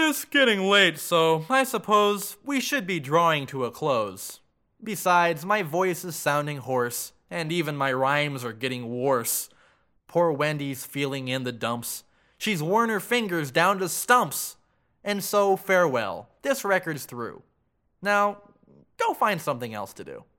It's getting late, so I suppose we should be drawing to a close. Besides, my voice is sounding hoarse, and even my rhymes are getting worse. Poor Wendy's feeling in the dumps. She's worn her fingers down to stumps. And so, farewell. This record's through. Now, go find something else to do.